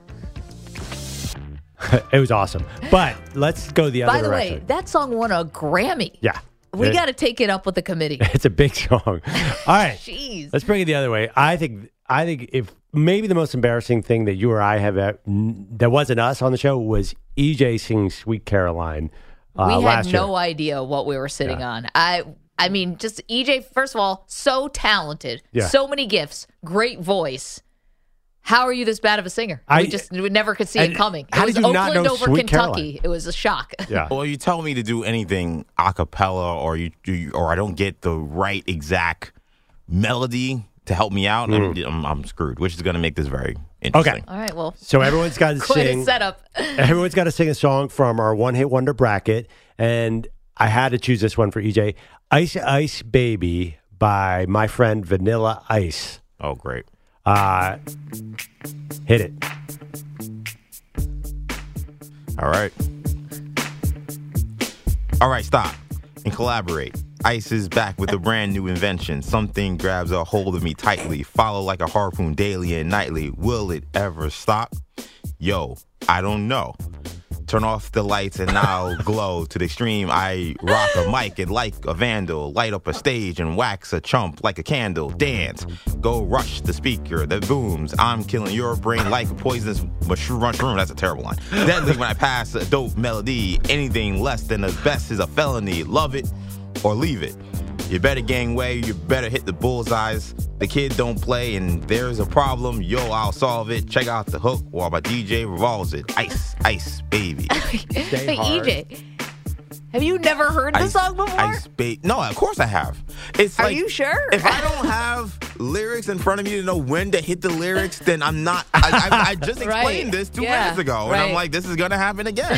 It was awesome. But let's go the other By the direction. way, that song won a Grammy. Yeah. We It- got to take it up with the committee. It's a big song. All right. Jeez. Let's bring it the other way. I think I think if maybe the most embarrassing thing that you or I have uh, n- that wasn't us on the show was E J singing Sweet Caroline uh, we had last year. no idea what we were sitting Yeah. on. I I mean, just E J, first of all, so talented, Yeah. so many gifts, great voice. How are you this bad of a singer? I- we just we never could see and it coming. how It was did you Oakland not know over Sweet Kentucky. Caroline? It was a shock. Yeah. Well, you tell me to do anything a cappella, or you, you or I don't get the right exact melody to help me out, and I'm, I'm, I'm screwed. Which is going to make this very interesting. All right, well. So everyone's got to Quite sing. a setup. Everyone's got to sing a song from our one hit wonder bracket, and I had to choose this one for E J. Ice Ice Baby by my friend Vanilla Ice. Oh, great. Uh, hit it. All right. All right, stop and collaborate. Ice is back with a brand new invention. Something grabs a hold of me tightly. Follow like a harpoon daily and nightly. Will it ever stop? Yo, I don't know. Turn off the lights and I'll glow to the extreme. I rock a mic and like a vandal. Light up a stage and wax a chump like a candle. Dance. Go rush the speaker that booms. I'm killing your brain like a poisonous mushroom. mushroom. That's a terrible line. Deadly when I pass a dope melody. Anything less than the best is a felony. Love it or leave it. You better gangway, you better hit the bullseyes. The kid don't play and there's a problem. Yo, I'll solve it. Check out the hook while my D J revolves it. Ice, ice, baby. Hey, E J, have you never heard the Ice, song before? Ice, ba- no, of course I have. It's Are like, you sure? If I don't have lyrics in front of me to know when to hit the lyrics, then I'm not. I, I, I just explained Right. this two Yeah, minutes ago, and right. I'm like, this is gonna happen again.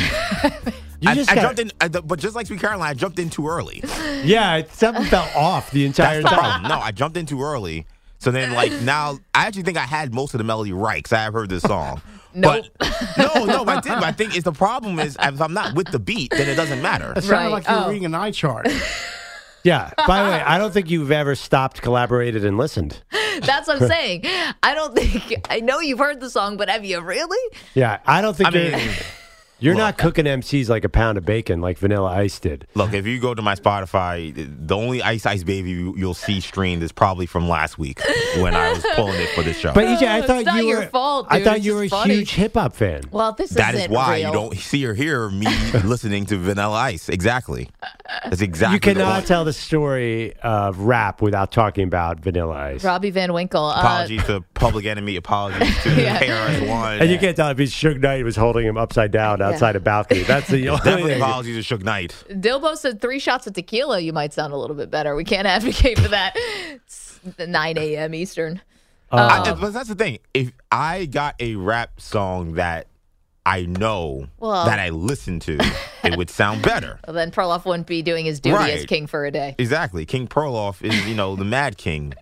You I, just I got- jumped in, I, but just like Sweet Caroline, I jumped in too early. Yeah, it- something fell off the entire That's the time. problem. No, I jumped in too early. So then, like, now, I actually think I had most of the melody right because I have heard this song. Nope. But, no, no, I did. But I think it's the problem is if I'm not with the beat, then it doesn't matter. It sounded Right. like you were Oh. reading an eye chart. Yeah. By the way, I don't think you've ever stopped, collaborated, and listened. That's what I'm saying. I don't think, I know you've heard the song, but have you really? Yeah, I don't think I you're, mean, you're look. not cooking M Cs like a pound of bacon like Vanilla Ice did. Look, if you go to my Spotify, the only Ice Ice Baby you- you'll see streamed is probably from last week when I was pulling it for the show. But E J, I It's thought not you your were. fault, I dude. thought It's you were a just funny. huge hip hop fan. Well, this That is isn't why real. you don't see or hear me listening to Vanilla Ice. Exactly. That's exactly. You the cannot point. tell the story of rap without talking about Vanilla Ice. Robbie Van Winkle. Uh, Apologies to Public Enemy. Apologies to Yeah. K R S One. And you can't tell if he's Suge Knight was holding him upside down outside a balcony. That's the only Definitely thing. apologies to Suge Knight. Dilbo said three shots of tequila, you might sound a little bit better. We can't advocate for that. It's nine a.m. Eastern. I- Um, but that's the thing. If I got a rap song that I know Well- that I listen to, it would sound better. well, then Perloff wouldn't be doing his duty as Right. king for a day. Exactly. King Perloff is, you know, the Mad King.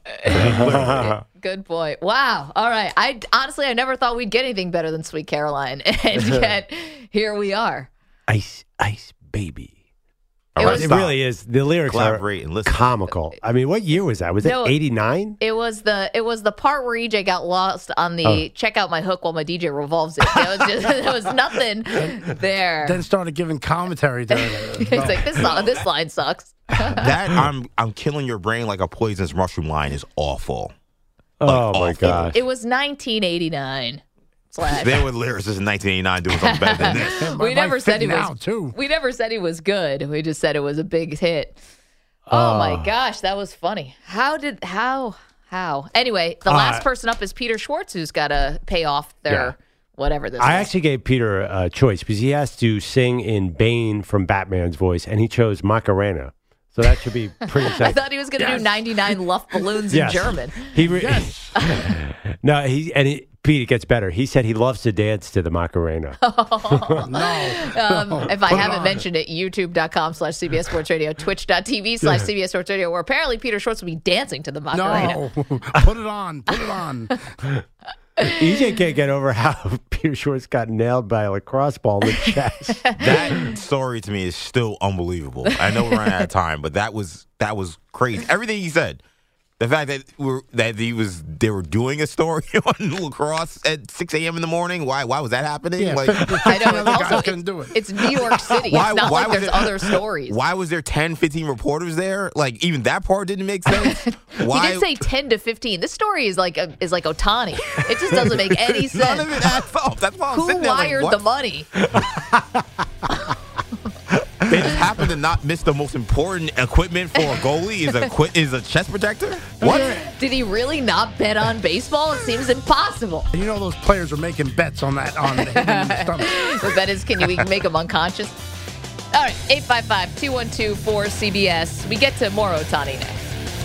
Good point. Wow. All right. I honestly, I never thought we'd get anything better than Sweet Caroline, and yet here we are. Ice, ice, baby. It, right, it stop. really is. The lyrics are Collaborate and listen. comical. I mean, what year was that? Was No, it eighty-nine? It was the it was the part where E J got lost on the Oh. check out my hook while my D J revolves it. It was just there was nothing there. Then started giving commentary during it. He's like, this song, this line sucks. That I'm I'm killing your brain like a poisonous mushroom line is awful. Oh Like, my awful. gosh! It was nineteen eighty-nine. Slash. There were lyricists in nineteen eighty-nine doing something better than this. we never said he now, was. too. We never said he was good. We just said it was a big hit. Oh, Oh. my gosh, that was funny. How did how how? Anyway, the Uh, last person up is Peter Schwartz, who's got to pay off their Yeah. whatever this. I is. actually gave Peter a choice because he has to sing in Bane from Batman's voice, and he chose Macarena. So that should be pretty I exciting. thought he was going to Yes. do ninety-nine Luft balloons Yes. in German. He re- no, he and he, Pete, it gets better. He said he loves to dance to the Macarena. Um, if I Put it haven't on. mentioned it, youtube.com slash CBS Sports Radio, twitch.tv slash CBS Sports Radio, where apparently Peter Schwartz will be dancing to the Macarena. No, put it on, put it on. E J can't get over how Peter Schwartz got nailed by a lacrosse ball in the chest. That story to me is still unbelievable. I know we're running out of time, but that was that was crazy. Everything he said. The fact that we're, that he was they were doing a story on lacrosse at six a.m. in the morning. Why why was that happening? Yeah, like, I know. Other guys Also, couldn't it's, do it. it's New York City. Why- it's not why like was there's it- other stories. why was there ten, fifteen reporters there? Like even that part didn't make sense. Why? He did say ten to fifteen. This story is like a, is like Otani. It just doesn't make any sense. None of it adds up. That's why I'm Who sitting there like, wired what? the money? They just happen to not miss the most important equipment for a goalie is a qui- is a chest protector. What? Did he really not bet on baseball? It seems impossible. You know those players are making bets on that on hitting in the stomach. The bet is, can you make him unconscious? All right, eight five five, two one two, four C B S. We get to more Otani next.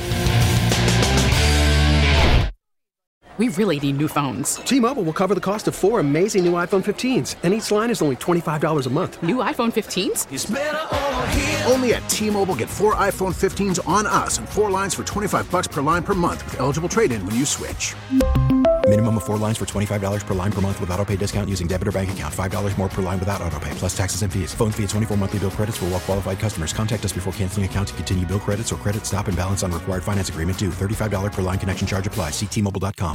We really need new phones. T-Mobile will cover the cost of four amazing new iPhone fifteens, and each line is only twenty-five dollars a month. New iPhone fifteens? Only at T-Mobile, get four iPhone fifteens on us and four lines for twenty-five bucks per line per month with eligible trade-in when you switch. Minimum of four lines for twenty-five dollars per line per month with autopay discount using debit or bank account. five dollars more per line without autopay, plus taxes and fees. Phone fee at twenty-four monthly bill credits for well qualified customers. Contact us before canceling account to continue bill credits or credit stop and balance on required finance agreement due. thirty-five dollars per line connection charge applies. See T Mobile dot com.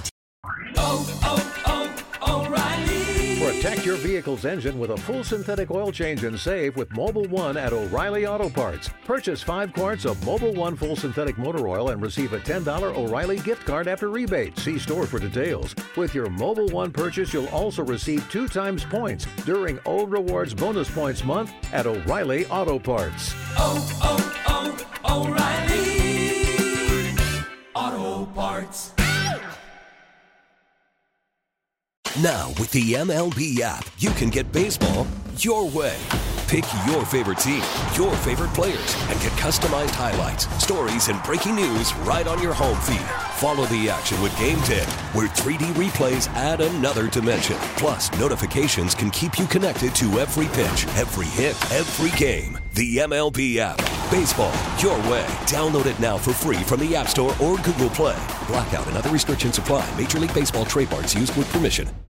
Protect your vehicle's engine with a full synthetic oil change and save with Mobile One at O'Reilly Auto Parts. Purchase five quarts of Mobile One full synthetic motor oil and receive a ten dollars O'Reilly gift card after rebate. See store for details. With your Mobile One purchase, you'll also receive two times points during O Rewards Bonus Points Month at O'Reilly Auto Parts. Oh, oh, oh, O'Reilly Auto Parts. Now, with the M L B app, you can get baseball your way. Pick your favorite team, your favorite players, and get customized highlights, stories, and breaking news right on your home feed. Follow the action with Game ten, where three D replays add another dimension. Plus, notifications can keep you connected to every pitch, every hit, every game. The M L B app. Baseball your way. Download it now for free from the App Store or Google Play. Blackout and other restrictions apply. Major League Baseball trademarks used with permission.